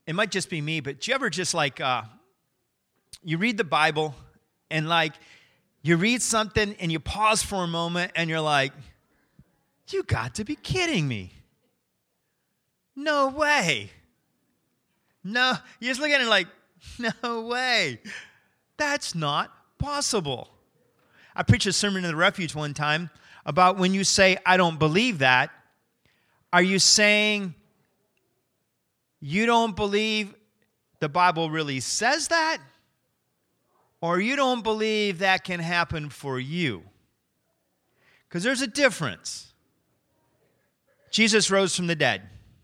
it might just be me, but do you ever just like, you read the Bible and like, you read something and you pause for a moment and you're like, you got to be kidding me. No way. No, you're just looking at it like, no way. That's not possible. I preached a sermon in the Refuge one time about when you say, I don't believe that, are you saying you don't believe the Bible really says that? Or you don't believe that can happen for you? Because there's a difference. Jesus rose from the dead.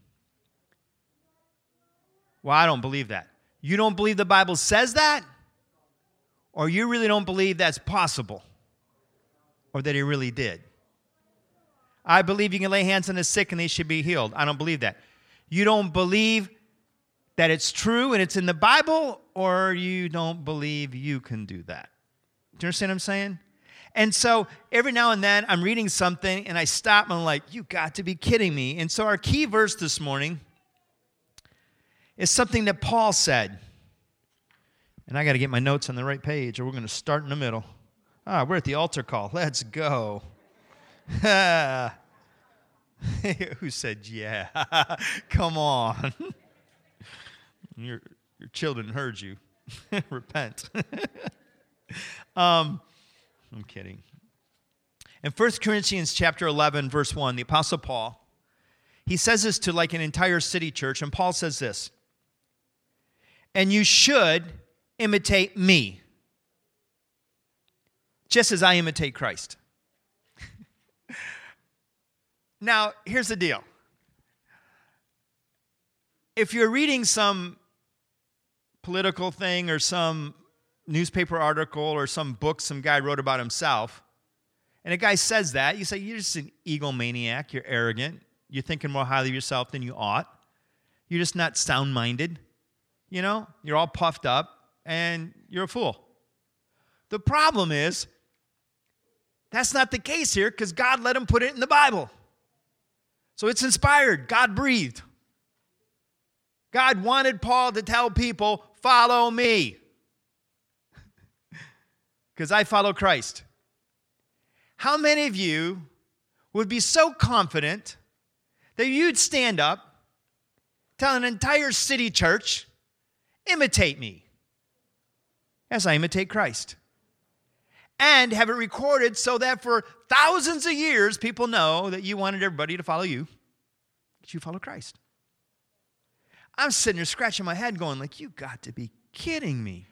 Well, I don't believe that. You don't believe the Bible says that? Or you really don't believe that's possible? Or that he really did? I believe you can lay hands on the sick and they should be healed. I don't believe that. You don't believe that it's true and it's in the Bible, or you don't believe you can do that. Do you understand what I'm saying? And so every now and then I'm reading something and I stop and I'm like, you got to be kidding me. And so our key verse this morning is something that Paul said. And I got to get my notes on the right page or we're going to start in the middle. We're at the altar call. Let's go. Who said, yeah? Come on. Your children heard you. Repent. I'm kidding. In 1 Corinthians chapter 11, verse 1, the Apostle Paul, he says this to like an entire city church, and Paul says this, and you should imitate me, just as I imitate Christ. Now, here's the deal. If you're reading some political thing or some newspaper article or some book some guy wrote about himself, and a guy says that, you say, you're just an egomaniac, you're arrogant, you're thinking more highly of yourself than you ought, you're just not sound-minded, you know, you're all puffed up, and you're a fool. The problem is, that's not the case here because God let him put it in the Bible. So it's inspired, God breathed. God wanted Paul to tell people, follow me. Because I follow Christ. How many of you would be so confident that you'd stand up, tell an entire city church, imitate me as I imitate Christ? And have it recorded so that for thousands of years, people know that you wanted everybody to follow you, that you follow Christ. I'm sitting there scratching my head going like, you got to be kidding me.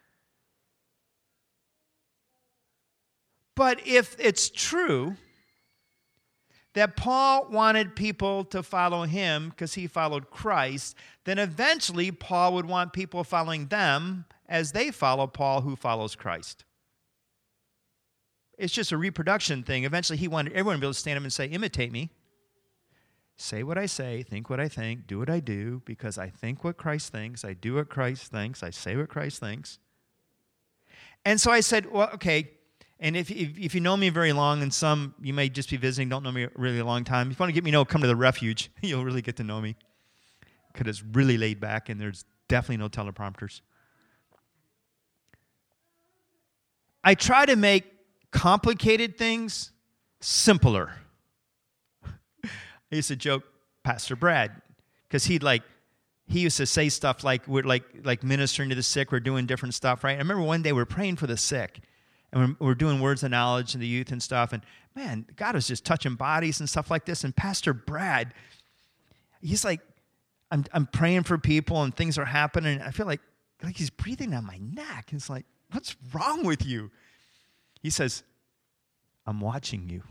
But if it's true that Paul wanted people to follow him because he followed Christ, then eventually Paul would want people following them as they follow Paul who follows Christ. It's just a reproduction thing. Eventually he wanted everyone to be able to stand up and say, imitate me. Say what I say, think what I think, do what I do, because I think what Christ thinks, I do what Christ thinks, I say what Christ thinks. And so I said, well, okay, and if you know me very long, and some, you may just be visiting, don't know me really a long time, if you want to get me to know, come to the Refuge, you'll really get to know me, because it's really laid back, and there's definitely no teleprompters. I try to make complicated things simpler. I used to joke Pastor Brad because he used to say stuff like we're like ministering to the sick, we're doing different stuff, right? I remember one day we were praying for the sick and we're doing words of knowledge and the youth and stuff, and man, God was just touching bodies and stuff like this. And Pastor Brad, he's like, I'm praying for people and things are happening, and I feel like he's breathing on my neck. It's like, what's wrong with you? He says, I'm watching you.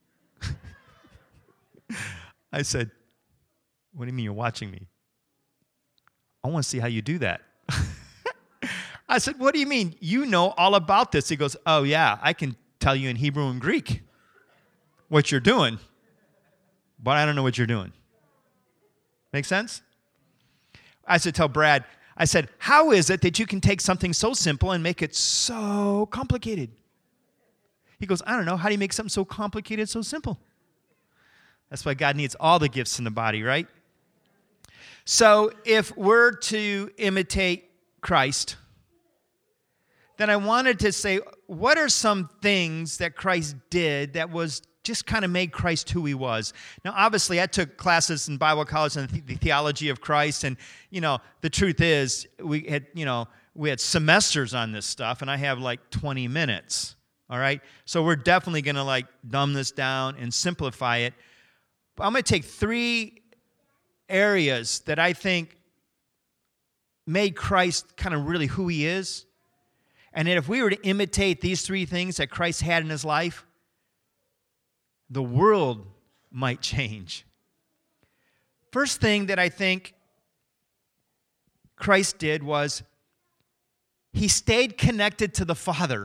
I said, what do you mean you're watching me? I want to see how you do that. I said, what do you mean? You know all about this. He goes, oh yeah, I can tell you in Hebrew and Greek what you're doing, but I don't know what you're doing. Make sense? I said, tell Brad, I said, how is it that you can take something so simple and make it so complicated? He goes, I don't know. How do you make something so complicated so simple? That's why God needs all the gifts in the body, right? So if we're to imitate Christ, then I wanted to say, what are some things that Christ did that was just kind of made Christ who he was? Now, obviously, I took classes in Bible college on the theology of Christ, and, the truth is, we had semesters on this stuff, and I have like 20 minutes, all right? So we're definitely going to dumb this down and simplify it. But I'm going to take 3 areas that I think made Christ kind of really who he is. And that if we were to imitate these 3 things that Christ had in his life, the world might change. First thing that I think Christ did was he stayed connected to the Father.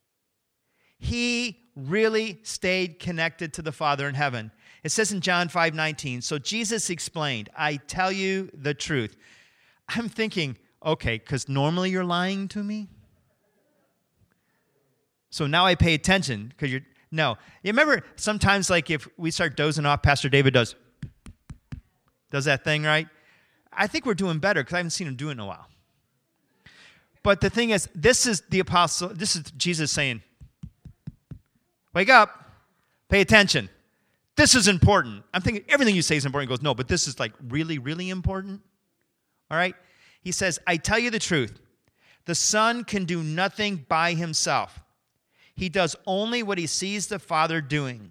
He really stayed connected to the Father in heaven. It says in John 5:19, so Jesus explained, I tell you the truth. I'm thinking, okay, because normally you're lying to me? So now I pay attention because no. You remember sometimes if we start dozing off, Pastor David does that thing, right? I think we're doing better because I haven't seen him do it in a while. But the thing is, this is Jesus saying, wake up, pay attention. This is important. I'm thinking everything you say is important. He goes, no, but this is really, really important. All right? He says, I tell you the truth. The Son can do nothing by himself. He does only what he sees the Father doing.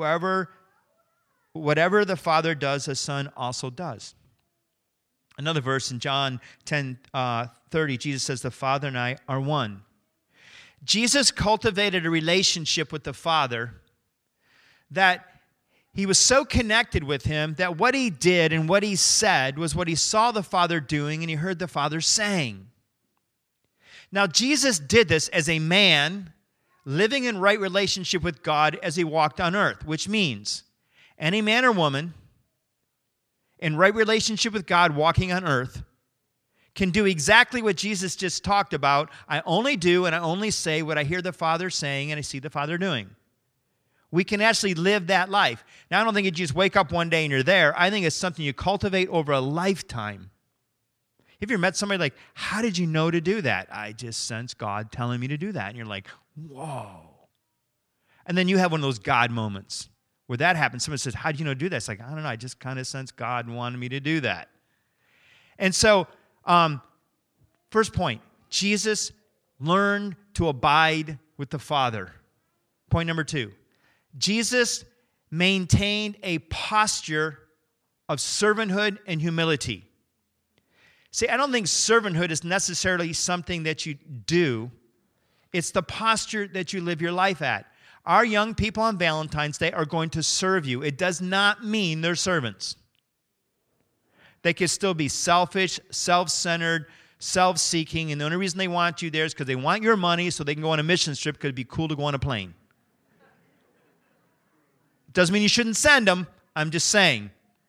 Whatever the Father does, the Son also does. Another verse in John 10:30, Jesus says, the Father and I are one. Jesus cultivated a relationship with the Father that he was so connected with him that what he did and what he said was what he saw the Father doing and he heard the Father saying. Now, Jesus did this as a man living in right relationship with God as he walked on earth, which means any man or woman in right relationship with God walking on earth can do exactly what Jesus just talked about. I only do and I only say what I hear the Father saying and I see the Father doing. We can actually live that life. Now, I don't think you just wake up one day and you're there. I think it's something you cultivate over a lifetime. Have you ever met somebody how did you know to do that? I just sense God telling me to do that. And you're like, whoa. And then you have one of those God moments where that happens. Someone says, how did you know to do that? It's I don't know. I just kind of sense God wanted me to do that. And so, first point, Jesus learned to abide with the Father. Point number 2. Jesus maintained a posture of servanthood and humility. See, I don't think servanthood is necessarily something that you do. It's the posture that you live your life at. Our young people on Valentine's Day are going to serve you. It does not mean they're servants. They can still be selfish, self-centered, self-seeking, and the only reason they want you there is because they want your money so they can go on a mission trip because it'd be cool to go on a plane. Doesn't mean you shouldn't send them. I'm just saying.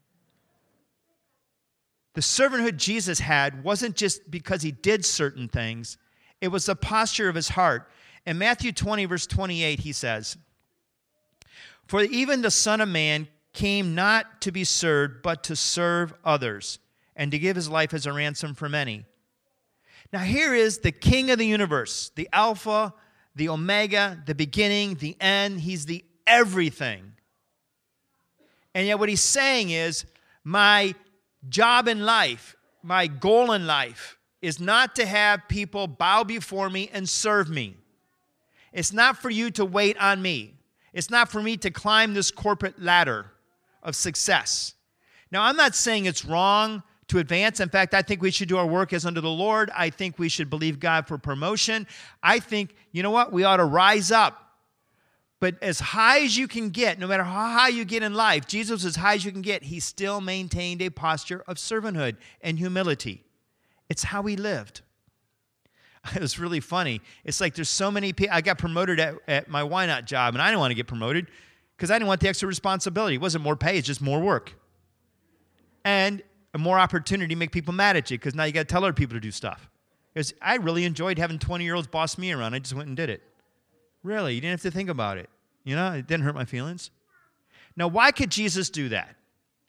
The servanthood Jesus had wasn't just because he did certain things. It was the posture of his heart. In Matthew 20, verse 28, he says, for even the Son of Man came not to be served, but to serve others, and to give his life as a ransom for many. Now here is the King of the universe, the Alpha, the Omega, the beginning, the end. He's the everything. And yet what he's saying is, my job in life, my goal in life, is not to have people bow before me and serve me. It's not for you to wait on me. It's not for me to climb this corporate ladder of success. Now, I'm not saying it's wrong to advance. In fact, I think we should do our work as unto the Lord. I think we should believe God for promotion. I think, you know what? We ought to rise up. But as high as you can get, no matter how high you get in life, Jesus was as high as you can get. He still maintained a posture of servanthood and humility. It's how he lived. It was really funny. It's there's so many people. I got promoted at my Why Not job, and I didn't want to get promoted because I didn't want the extra responsibility. It wasn't more pay, it's just more work. And a more opportunity to make people mad at you because now you got to tell other people to do stuff. I really enjoyed having 20-year-olds boss me around. I just went and did it. Really, you didn't have to think about it. It didn't hurt my feelings. Now, why could Jesus do that?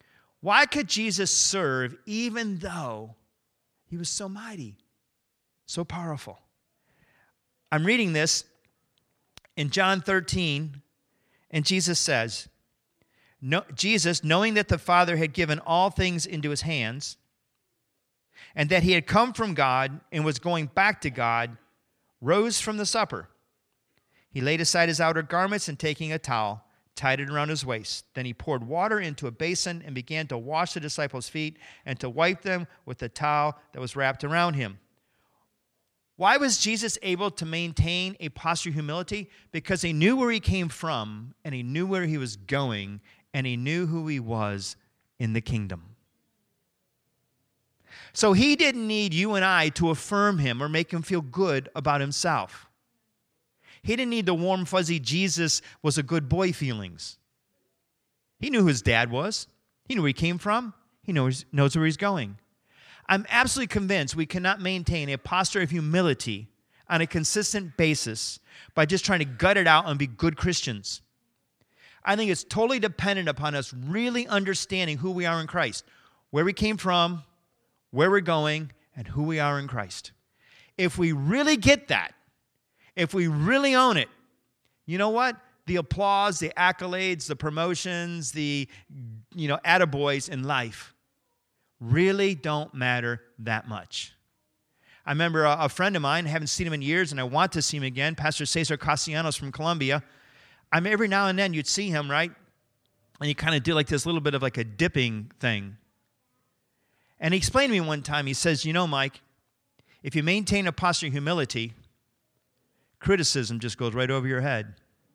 Why could Jesus serve even though he was so mighty, so powerful? I'm reading this in John 13, and Jesus says, Jesus, knowing that the Father had given all things into his hands, and that he had come from God and was going back to God, rose from the supper. He laid aside his outer garments and taking a towel, tied it around his waist. Then he poured water into a basin and began to wash the disciples' feet and to wipe them with the towel that was wrapped around him. Why was Jesus able to maintain a posture of humility? Because he knew where he came from, and he knew where he was going, and he knew who he was in the kingdom. So he didn't need you and I to affirm him or make him feel good about himself. He didn't need the warm, fuzzy Jesus was a good boy feelings. He knew who his dad was. He knew where he came from. He knows where he's going. I'm absolutely convinced we cannot maintain a posture of humility on a consistent basis by just trying to gut it out and be good Christians. I think it's totally dependent upon us really understanding who we are in Christ, where we came from, where we're going, and who we are in Christ. If we really get that, if we really own it, you know what? The applause, the accolades, the promotions, the attaboys in life really don't matter that much. I remember a friend of mine, I haven't seen him in years, and I want to see him again, Pastor Cesar Castellanos from Colombia. Every now and then you'd see him, right? And he kind of did like this little bit of like a dipping thing. And he explained to me one time, he says, Mike, if you maintain a posture of humility, criticism just goes right over your head.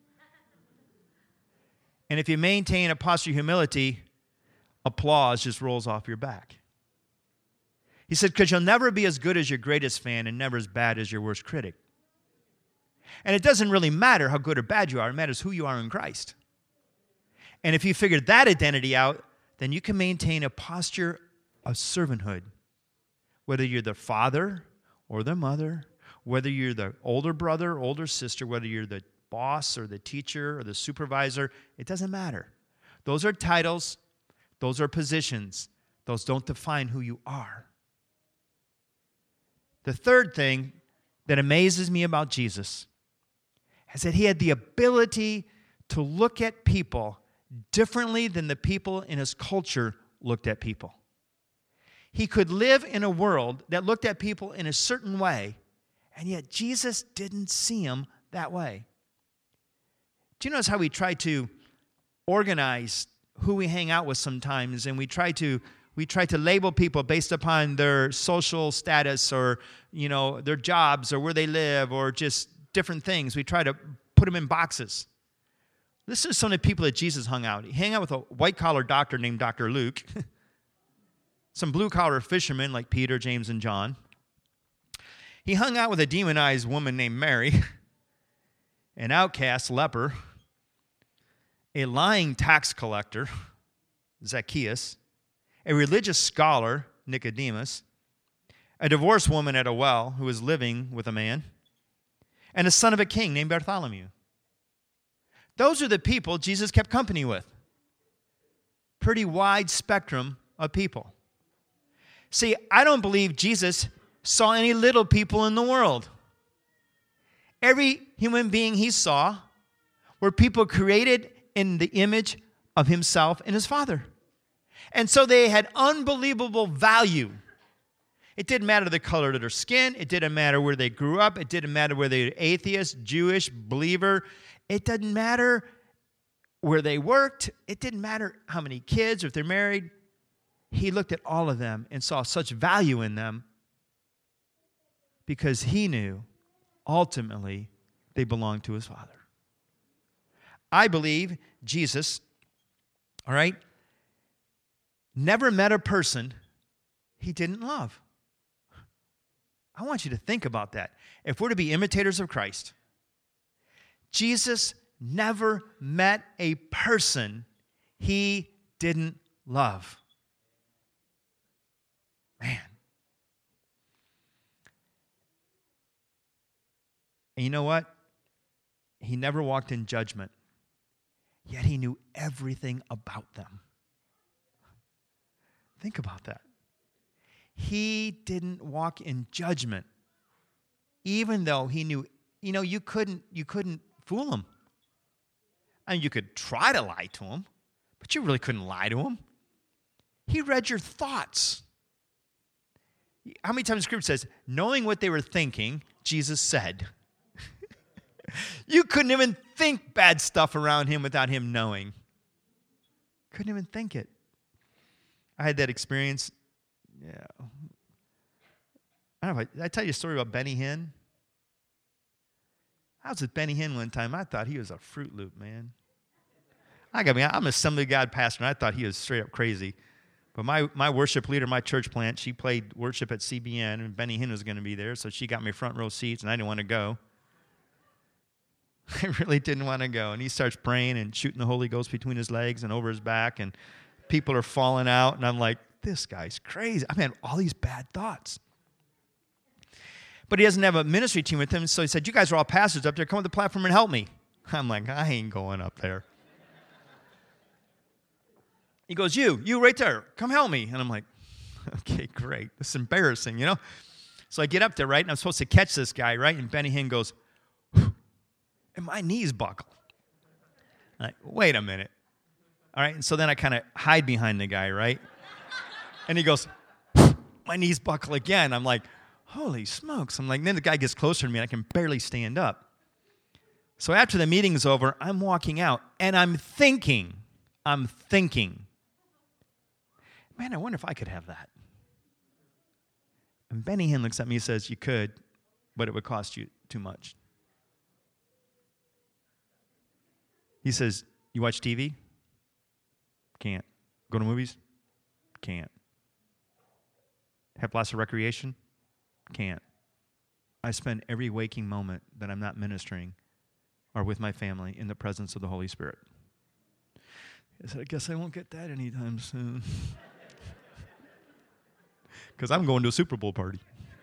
And if you maintain a posture of humility, applause just rolls off your back. He said, because you'll never be as good as your greatest fan and never as bad as your worst critic. And it doesn't really matter how good or bad you are. It matters who you are in Christ. And if you figure that identity out, then you can maintain a posture of servanthood. Whether you're the father or the mother, whether you're the older brother, older sister, whether you're the boss or the teacher or the supervisor, it doesn't matter. Those are titles. Those are positions. Those don't define who you are. The third thing that amazes me about Jesus is that he had the ability to look at people differently than the people in his culture looked at people. He could live in a world that looked at people in a certain way, and yet Jesus didn't see them that way. Do you notice how we try to organize who we hang out with sometimes, and we try to label people based upon their social status or, their jobs or where they live or just different things. We try to put them in boxes. Listen to some of the people that Jesus hung out. He hung out with a white-collar doctor named Dr. Luke, some blue-collar fishermen like Peter, James, and John. He hung out with a demonized woman named Mary, an outcast leper, a lying tax collector, Zacchaeus, a religious scholar, Nicodemus, a divorced woman at a well who was living with a man, and a son of a king named Bartholomew. Those are the people Jesus kept company with. Pretty wide spectrum of people. See, I don't believe Jesus saw any little people in the world. Every human being he saw were people created in the image of himself and his Father. And so they had unbelievable value. It didn't matter the color of their skin. It didn't matter where they grew up. It didn't matter whether they were atheist, Jewish, believer. It didn't matter where they worked. It didn't matter how many kids or if they're married. He looked at all of them and saw such value in them because he knew ultimately they belonged to his Father. I believe Jesus, all right, never met a person he didn't love. I want you to think about that. If we're to be imitators of Christ, Jesus never met a person he didn't love. Man. And you know what? He never walked in judgment, yet he knew everything about them. Think about that. He didn't walk in judgment, even though he knew, you couldn't fool him. I mean, you could try to lie to him, but you really couldn't lie to him. He read your thoughts. How many times the scripture says, knowing what they were thinking, Jesus said. You couldn't even think bad stuff around him without him knowing. Couldn't even think it. I had that experience. Yeah. I don't know did I tell you a story about Benny Hinn? I was with Benny Hinn one time. I thought he was a Fruit Loop, man. I'm an Assembly of God pastor, and I thought he was straight up crazy. But my worship leader, my church plant, she played worship at CBN, and Benny Hinn was going to be there, so she got me front row seats, and I didn't want to go. I really didn't want to go. And he starts praying and shooting the Holy Ghost between his legs and over his back, and people are falling out, and I'm like, this guy's crazy. I had all these bad thoughts. But he doesn't have a ministry team with him, so he said, you guys are all pastors up there. Come on the platform and help me. I'm like, I ain't going up there. He goes, you right there, come help me. And I'm like, okay, great. This is embarrassing, So I get up there, right, and I'm supposed to catch this guy, right? And Benny Hinn goes, and my knees buckle. I'm like, wait a minute. All right, and so then I kind of hide behind the guy, right? And he goes, my knees buckle again. I'm like, holy smokes. I'm like, then the guy gets closer to me, and I can barely stand up. So after the meeting's over, I'm walking out, and I'm thinking, man, I wonder if I could have that. And Benny Hinn looks at me and says, you could, but it would cost you too much. He says, you watch TV? Can't. Go to movies? Can't. Have lots of recreation? Can't. I spend every waking moment that I'm not ministering or with my family in the presence of the Holy Spirit. I said, I guess I won't get that anytime soon. Because I'm going to a Super Bowl party.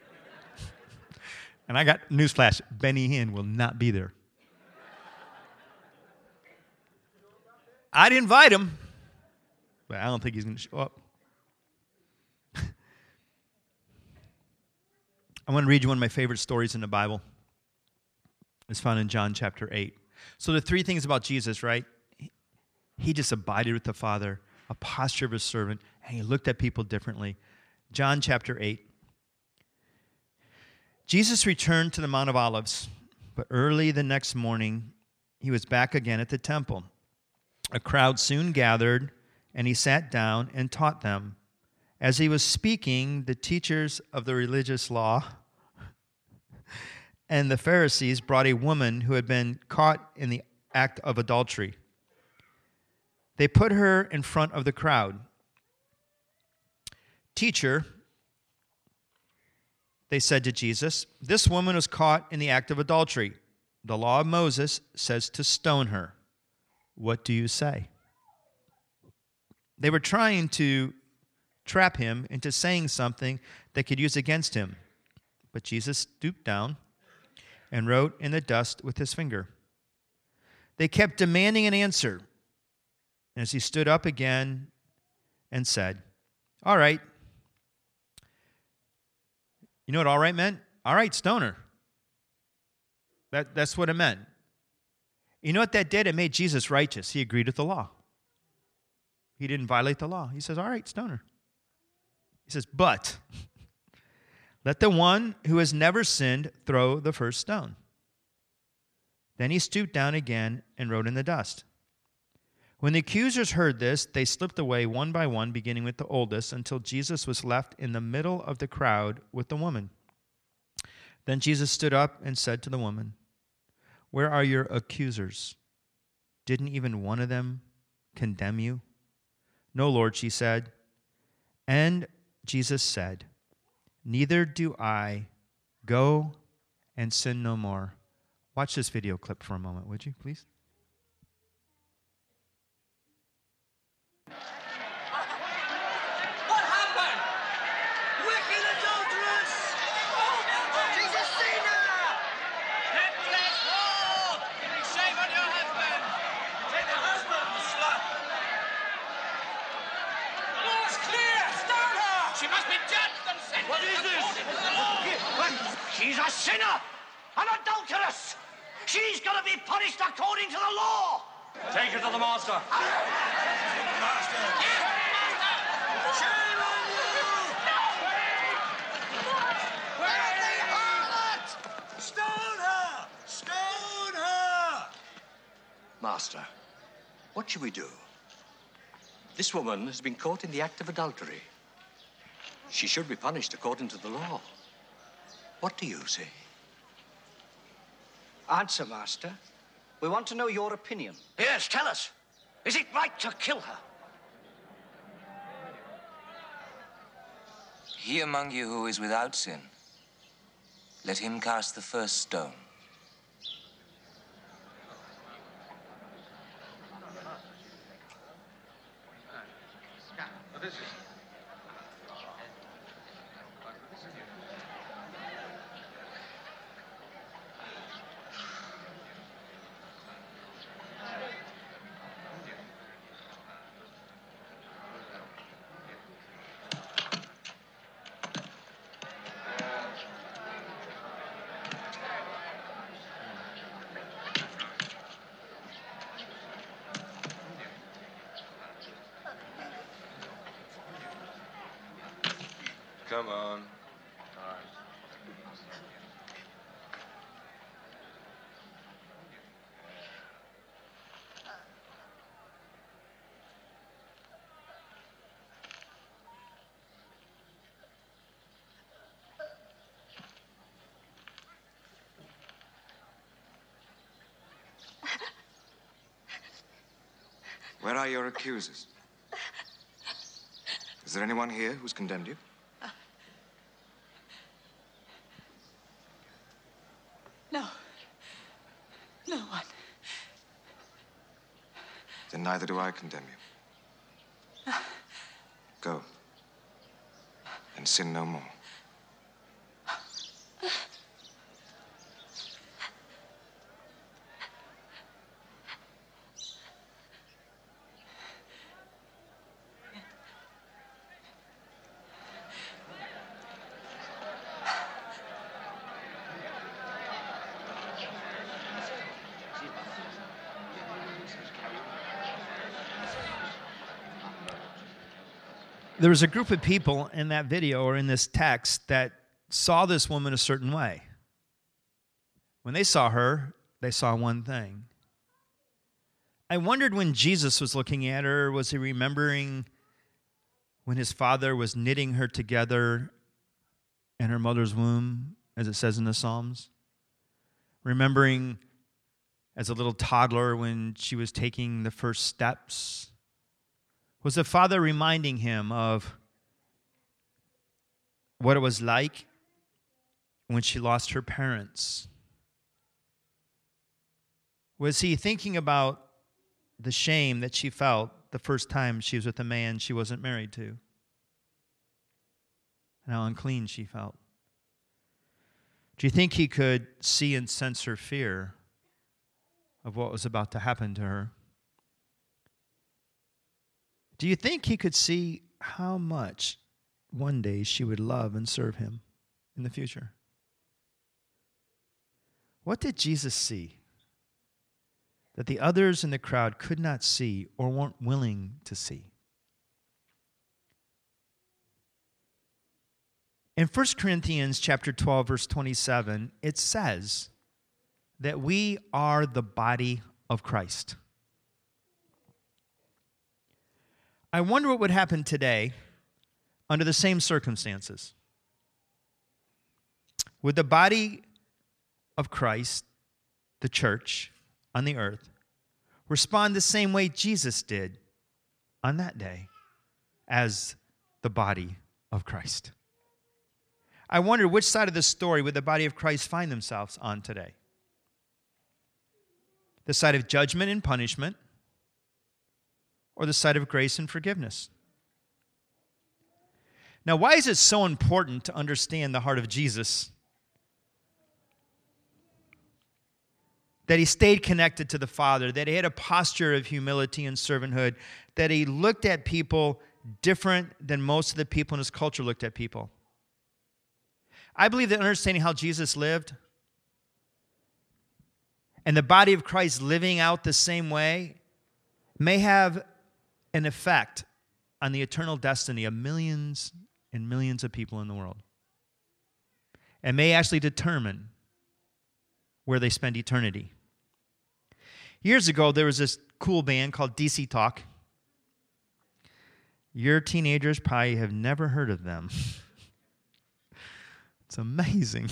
And I got newsflash, Benny Hinn will not be there. I'd invite him, but I don't think he's going to show up. I want to read you one of my favorite stories in the Bible. It's found in John chapter 8. So the three things about Jesus, right? He just abided with the Father, a posture of a servant, and he looked at people differently. John chapter 8. Jesus returned to the Mount of Olives, but early the next morning, he was back again at the temple. A crowd soon gathered, and he sat down and taught them. As he was speaking, the teachers of the religious law and the Pharisees brought a woman who had been caught in the act of adultery. They put her in front of the crowd. Teacher, they said to Jesus, this woman was caught in the act of adultery. The law of Moses says to stone her. What do you say? They were trying to trap him into saying something they could use against him. But Jesus stooped down and wrote in the dust with his finger. They kept demanding an answer. As he stood up again and said, all right. You know what all right meant? All right, stone her. That's what it meant. You know what that did? It made Jesus righteous. He agreed with the law. He didn't violate the law. He says, all right, stone her. He says, but let the one who has never sinned throw the first stone. Then he stooped down again and wrote in the dust. When the accusers heard this, they slipped away one by one, beginning with the oldest, until Jesus was left in the middle of the crowd with the woman. Then Jesus stood up and said to the woman, where are your accusers? Didn't even one of them condemn you? No, Lord, she said. And Jesus said, neither do I. Go and sin no more. Watch this video clip for a moment, would you, please? What happened? Wicked adulteress! Jesus, Cena! Let flesh roll! Giving shame on your husband! Take the husband, slut! Law's clear! Stop! She's a sinner, an adulteress. She's got to be punished according to the law. Take her to the master. Master! Shame on you! Filthy harlot! Stone her! Stone her! Master, what should we do? This woman has been caught in the act of adultery. She should be punished according to the law. What do you say? Answer, Master. We want to know your opinion. Yes, tell us. Is it right to kill her? He among you who is without sin, let him cast the first stone. Come on. Where are your accusers? Is there anyone here who's condemned you? No. No one. Then neither do I condemn you. Go. And sin no more. There was a group of people in that video or in this text that saw this woman a certain way. When they saw her, they saw one thing. I wondered when Jesus was looking at her, was he remembering when his father was knitting her together in her mother's womb, as it says in the Psalms? Remembering as a little toddler when she was taking the first steps? Was the father reminding him of what it was like when she lost her parents? Was he thinking about the shame that she felt the first time she was with a man she wasn't married to? And how unclean she felt? Do you think he could see and sense her fear of what was about to happen to her? Do you think he could see how much one day she would love and serve him in the future? What did Jesus see that the others in the crowd could not see or weren't willing to see? In 1 Corinthians chapter 12, verse 27, it says that we are the body of Christ. I wonder what would happen today under the same circumstances. Would the body of Christ, the church on the earth, respond the same way Jesus did on that day as the body of Christ? I wonder which side of the story would the body of Christ find themselves on today? The side of judgment and punishment, or the side of grace and forgiveness? Now, why is it so important to understand the heart of Jesus? That he stayed connected to the Father, that he had a posture of humility and servanthood, that he looked at people different than most of the people in his culture looked at people. I believe that understanding how Jesus lived and the body of Christ living out the same way may have an effect on the eternal destiny of millions and millions of people in the world, and may actually determine where they spend eternity. Years ago, there was this cool band called DC Talk. Your teenagers probably have never heard of them. It's amazing.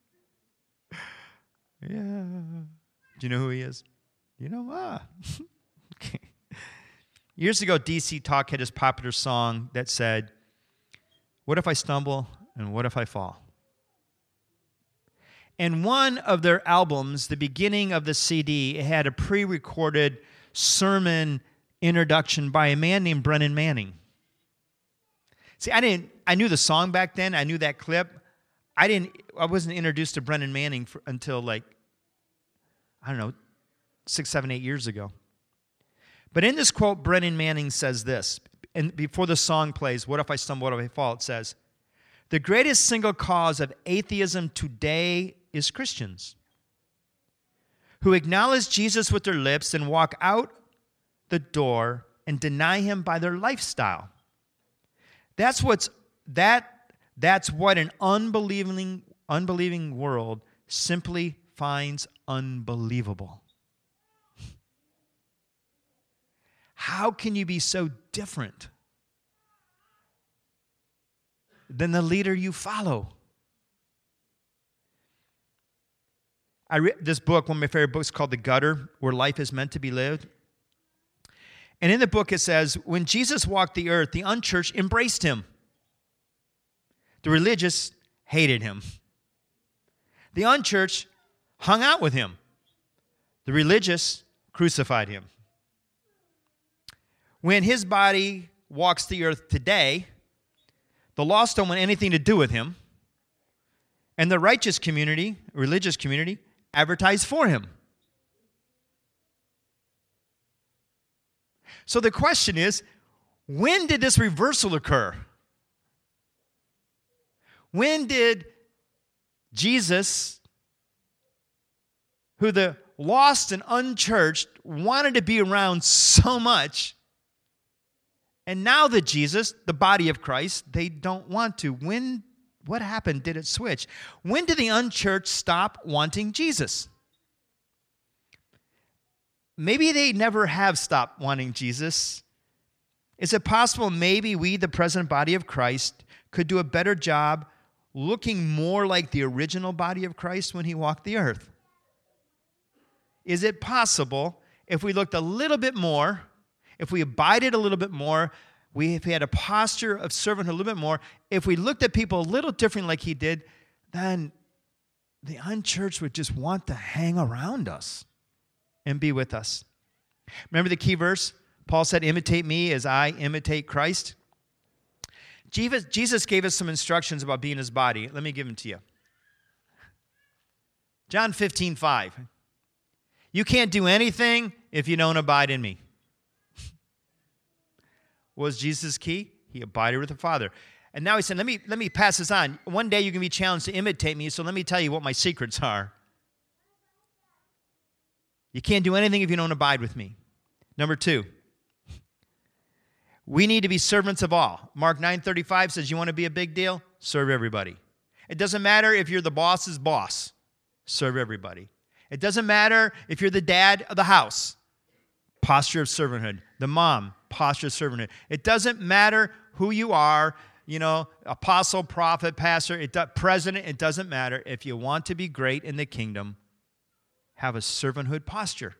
Yeah. Do you know who he is? You know? Okay. Years ago, DC Talk had this popular song that said, "What if I stumble and what if I fall?" And one of their albums, the beginning of the CD, it had a pre-recorded sermon introduction by a man named Brennan Manning. See, I knew the song back then. I knew that clip. I wasn't introduced to Brennan Manning until 6, 7, 8 years ago. But in this quote, Brennan Manning says this, and before the song plays, "What if I stumble, what if I fall?" it says, "The greatest single cause of atheism today is Christians who acknowledge Jesus with their lips and walk out the door and deny him by their lifestyle. That's what an unbelieving world simply finds unbelievable." How can you be so different than the leader you follow? I read this book, one of my favorite books, called The Gutter, Where Life is Meant to be Lived. And in the book it says, when Jesus walked the earth, the unchurched embraced him. The religious hated him. The unchurched hung out with him. The religious crucified him. When his body walks the earth today, the lost don't want anything to do with him. And the righteous community, religious community, advertise for him. So the question is, when did this reversal occur? When did Jesus, who the lost and unchurched wanted to be around so much, and now that Jesus, the body of Christ, they don't want to? What happened? Did it switch? When did the unchurched stop wanting Jesus? Maybe they never have stopped wanting Jesus. Is it possible maybe we, the present body of Christ, could do a better job looking more like the original body of Christ when he walked the earth? Is it possible if we looked a little bit more, if we abided a little bit more, if we had a posture of servanthood a little bit more, if we looked at people a little different like he did, then the unchurched would just want to hang around us and be with us. Remember the key verse? Paul said, "Imitate me as I imitate Christ." Jesus gave us some instructions about being his body. Let me give them to you. John 15:5. "You can't do anything if you don't abide in me." What was Jesus' key? He abided with the Father. And now he said, let me pass this on. One day you're going to be challenged to imitate me, so let me tell you what my secrets are. You can't do anything if you don't abide with me. Number 2, we need to be servants of all. Mark 9:35 says, you want to be a big deal? Serve everybody. It doesn't matter if you're the boss's boss. Serve everybody. It doesn't matter if you're the dad of the house. Posture of servanthood. The mom, posture of servanthood. It doesn't matter who you are, apostle, prophet, pastor, president, it doesn't matter. If you want to be great in the kingdom, have a servanthood posture.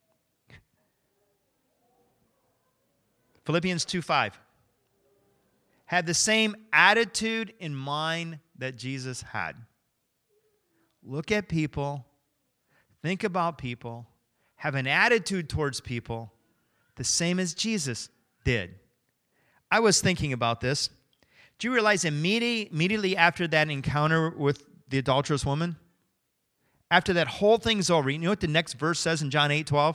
Philippians 2:5. Have the same attitude in mind that Jesus had. Look at people. Think about people. Have an attitude towards people the same as Jesus did. I was thinking about this. Do you realize immediately after that encounter with the adulterous woman, after that whole thing's over, you know what the next verse says in John 8:12?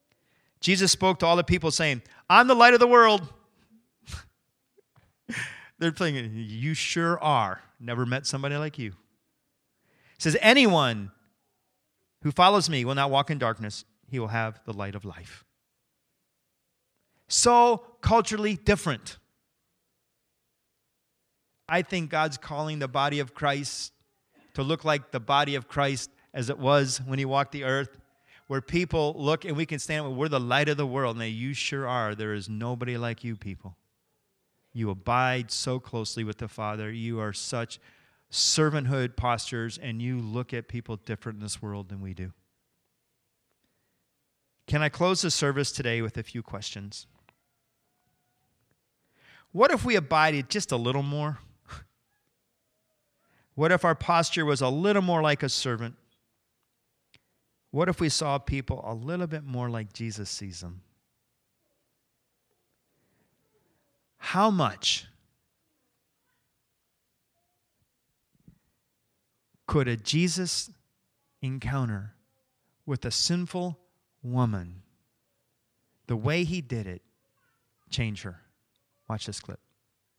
Jesus spoke to all the people saying, "I'm the light of the world." They're playing, you sure are. Never met somebody like you. It says, anyone who follows me will not walk in darkness. He will have the light of life. So culturally different. I think God's calling the body of Christ to look like the body of Christ as it was when he walked the earth, where people look and we can stand, we're the light of the world. And you sure are. There is nobody like you people. You abide so closely with the Father. You are such servanthood postures, and you look at people different in this world than we do. Can I close the service today with a few questions? What if we abided just a little more? What if our posture was a little more like a servant? What if we saw people a little bit more like Jesus sees them? How much could a Jesus encounter with a sinful woman, the way he did it, change her? Watch this clip.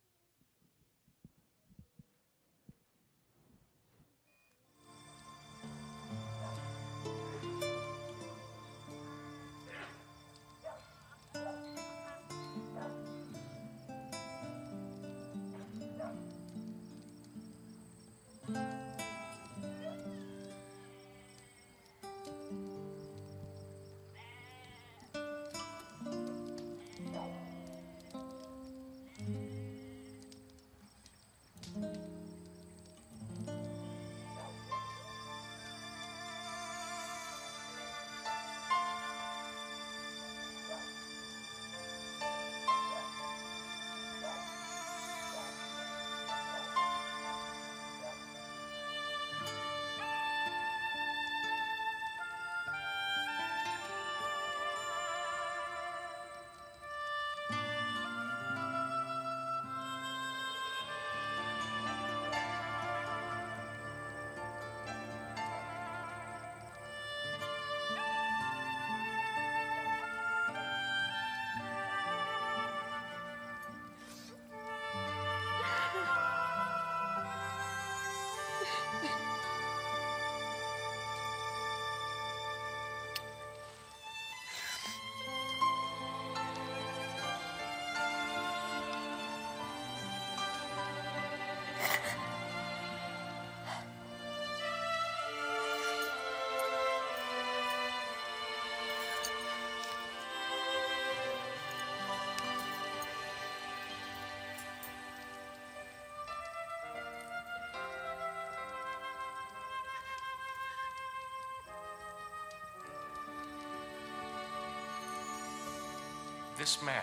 This man,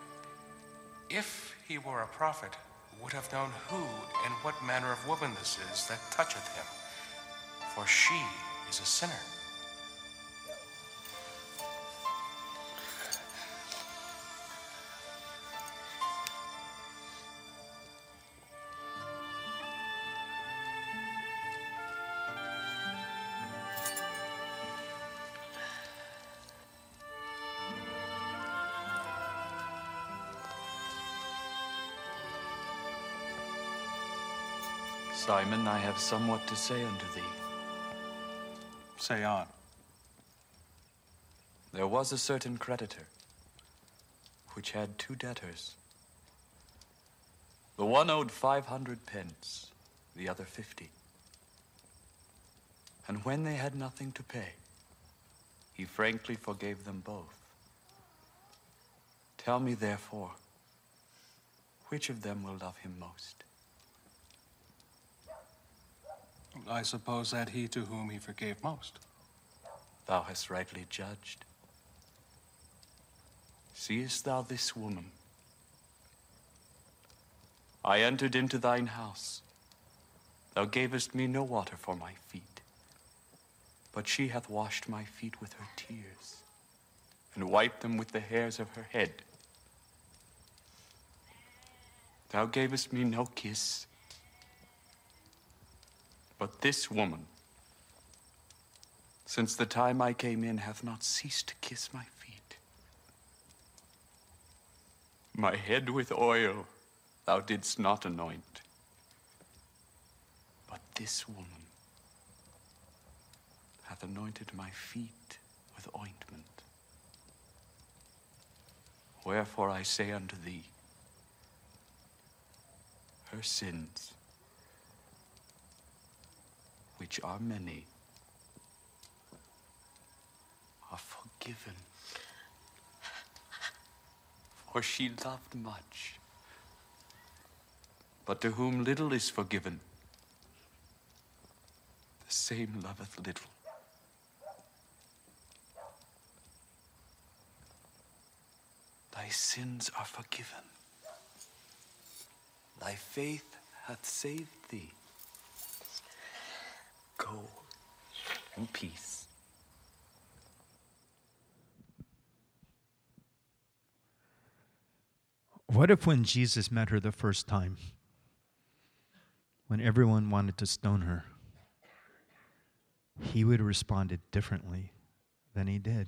if he were a prophet, would have known who and what manner of woman this is that toucheth him, for she is a sinner. Simon, I have somewhat to say unto thee. Say on. There was a certain creditor, which had 2 debtors. The one owed 500 pence, the other 50. And when they had nothing to pay, he frankly forgave them both. Tell me, therefore, which of them will love him most? I suppose that he to whom he forgave most. Thou hast rightly judged. Seest thou this woman? I entered into thine house. Thou gavest me no water for my feet, but she hath washed my feet with her tears, and wiped them with the hairs of her head. Thou gavest me no kiss, but this woman, since the time I came in, hath not ceased to kiss my feet. My head with oil thou didst not anoint. But this woman hath anointed my feet with ointment. Wherefore I say unto thee, her sins, which are many, are forgiven. For she loved much. But to whom little is forgiven, the same loveth little. Thy sins are forgiven. Thy faith hath saved thee. Go in peace. What if when Jesus met her the first time, when everyone wanted to stone her, he would have responded differently than he did?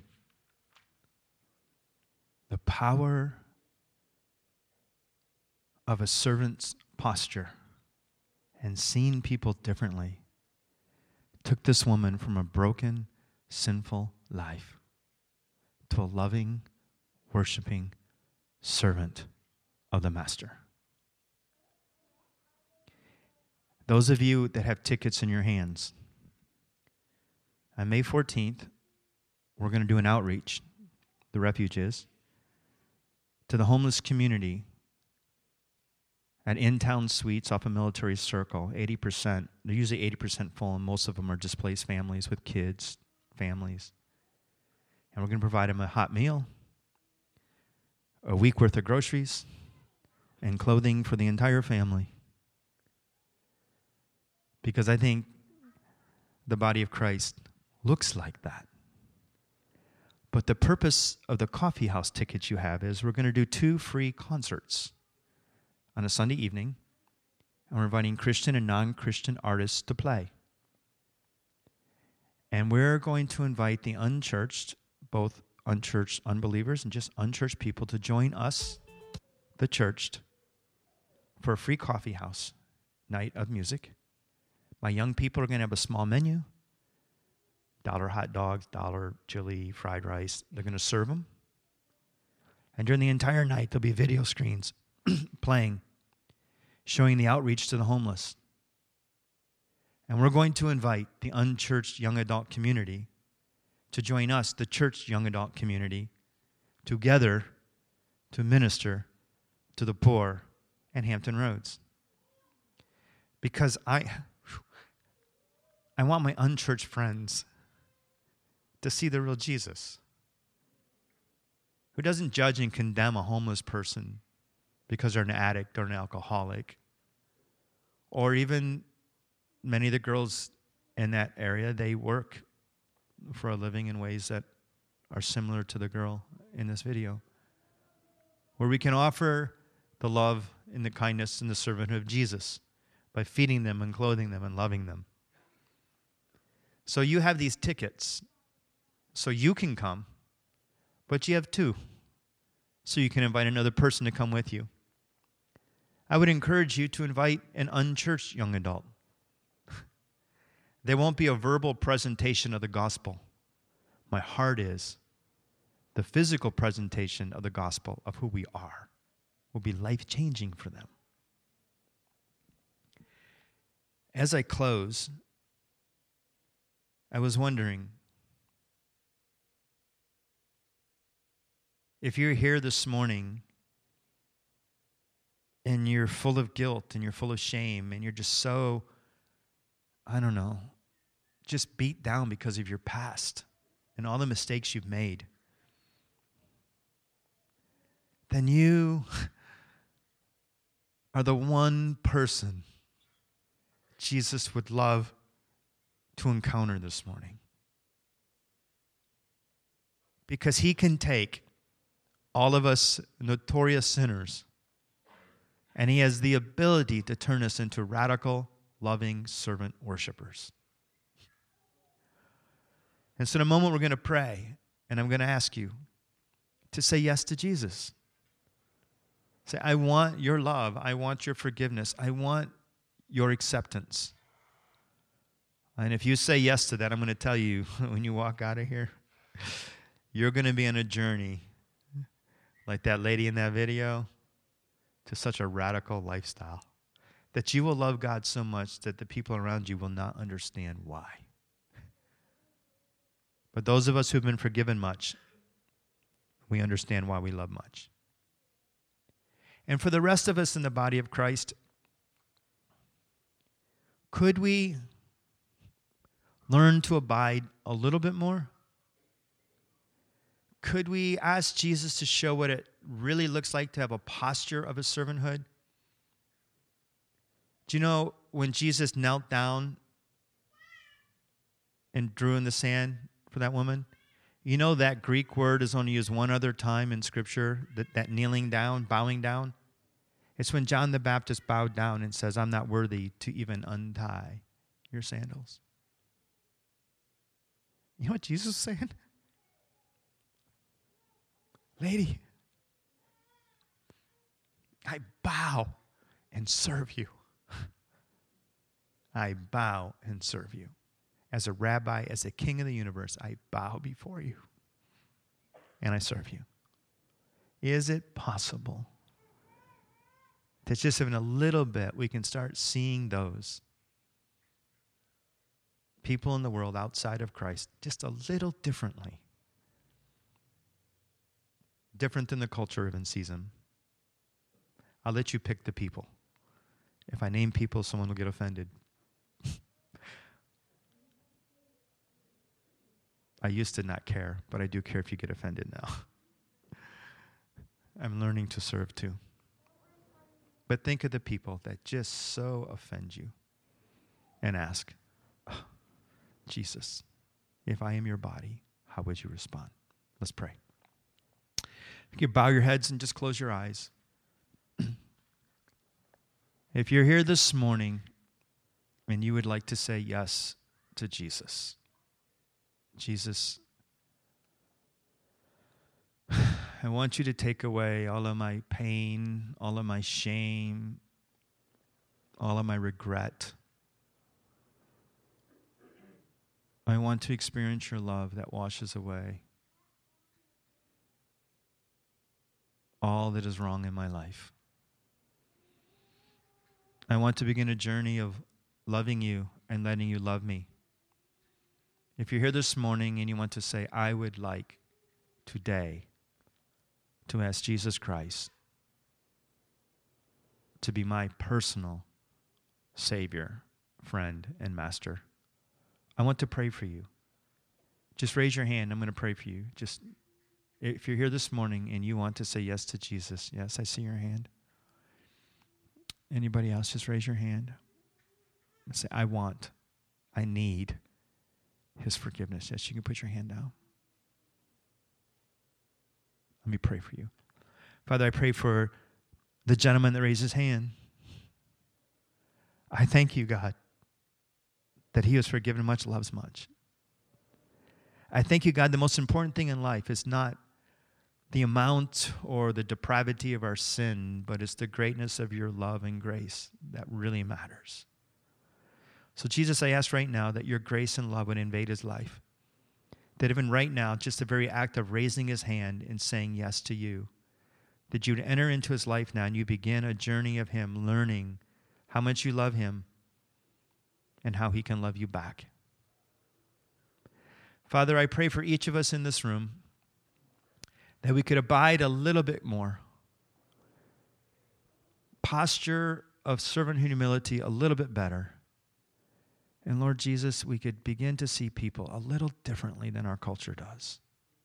The power of a servant's posture and seeing people differently took this woman from a broken, sinful life to a loving, worshiping servant of the Master. Those of you that have tickets in your hands, on May 14th, we're going to do an outreach, the Refuge is, to the homeless community at In-Town Suites off of Military Circle. 80%, they're usually 80% full, and most of them are displaced families with kids, families. And we're going to provide them a hot meal, a week worth of groceries, and clothing for the entire family. Because I think the body of Christ looks like that. But the purpose of the coffee house tickets you have is we're going to do 2 free concerts on a Sunday evening, and we're inviting Christian and non-Christian artists to play. And we're going to invite the unchurched, both unchurched unbelievers and just unchurched people, to join us, the churched, for a free coffee house night of music. My young people are going to have a small menu, $1 hot dogs, $1 chili, fried rice. They're going to serve them. And during the entire night, there'll be video screens playing, showing the outreach to the homeless. And we're going to invite the unchurched young adult community to join us, the church young adult community, together to minister to the poor in Hampton Roads. Because I want my unchurched friends to see the real Jesus, who doesn't judge and condemn a homeless person because they're an addict or an alcoholic, or even many of the girls in that area, they work for a living in ways that are similar to the girl in this video, where we can offer the love and the kindness and the servanthood of Jesus by feeding them and clothing them and loving them. So you have these tickets so you can come, but you have 2 so you can invite another person to come with you. I would encourage you to invite an unchurched young adult. There won't be a verbal presentation of the gospel. My heart is the physical presentation of the gospel of who we are will be life-changing for them. As I close, I was wondering, if you're here this morning and you're full of guilt and you're full of shame and you're just so, I don't know, just beat down because of your past and all the mistakes you've made, then you are the one person Jesus would love to encounter this morning. Because he can take all of us notorious sinners, and he has the ability to turn us into radical, loving servant worshipers. And so in a moment we're going to pray, and I'm going to ask you to say yes to Jesus. Say, I want your love. I want your forgiveness. I want your acceptance. And if you say yes to that, I'm going to tell you, when you walk out of here, you're going to be on a journey like that lady in that video to such a radical lifestyle that you will love God so much that the people around you will not understand why. But those of us who have been forgiven much, we understand why we love much. And for the rest of us in the body of Christ, could we learn to abide a little bit more? Could we ask Jesus to show what it really looks like to have a posture of a servanthood? Do you know when Jesus knelt down and drew in the sand for that woman? You know that Greek word is only used one other time in Scripture, that kneeling down, bowing down. It's when John the Baptist bowed down and says, I'm not worthy to even untie your sandals. You know what Jesus was saying? Lady, I bow and serve you. I bow and serve you. As a rabbi, as a king of the universe, I bow before you. And I serve you. Is it possible that just in a little bit we can start seeing those people in the world outside of Christ just a little differently? Different than the culture even sees them. I'll let you pick the people. If I name people, someone will get offended. I used to not care, but I do care if you get offended now. I'm learning to serve too. But think of the people that just so offend you and ask, oh, Jesus, if I am your body, how would you respond? Let's pray. You can bow your heads and just close your eyes. If you're here this morning and you would like to say yes to Jesus, Jesus, I want you to take away all of my pain, all of my shame, all of my regret. I want to experience your love that washes away all that is wrong in my life. I want to begin a journey of loving you and letting you love me. If you're here this morning and you want to say, I would like today to ask Jesus Christ to be my personal Savior, friend, and Master, I want to pray for you. Just raise your hand. I'm going to pray for you. Just, if you're here this morning and you want to say yes to Jesus, yes, I see your hand. Anybody else, just raise your hand. Say, I need His forgiveness. Yes, you can put your hand down. Let me pray for you. Father, I pray for the gentleman that raised his hand. I thank you, God, that he was forgiven much, loves much. I thank you, God, the most important thing in life is not the amount or the depravity of our sin, but it's the greatness of your love and grace that really matters. So, Jesus, I ask right now that your grace and love would invade his life. That even right now, just the very act of raising his hand and saying yes to you, that you'd enter into his life now and you begin a journey of him learning how much you love him and how he can love you back. Father, I pray for each of us in this room that we could abide a little bit more. Posture of servant humility a little bit better. And Lord Jesus, we could begin to see people a little differently than our culture does.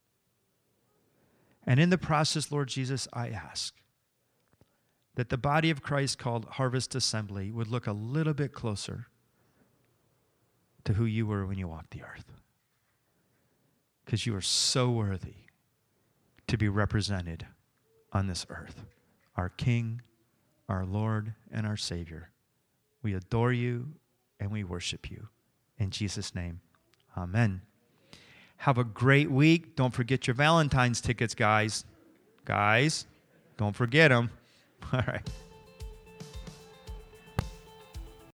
And in the process, Lord Jesus, I ask that the body of Christ called Harvest Assembly would look a little bit closer to who you were when you walked the earth. Because you are so worthy to be represented on this earth. Our King, our Lord, and our Savior. We adore you and we worship you. In Jesus' name, amen. Have a great week. Don't forget your Valentine's tickets, guys. Guys, don't forget them. All right.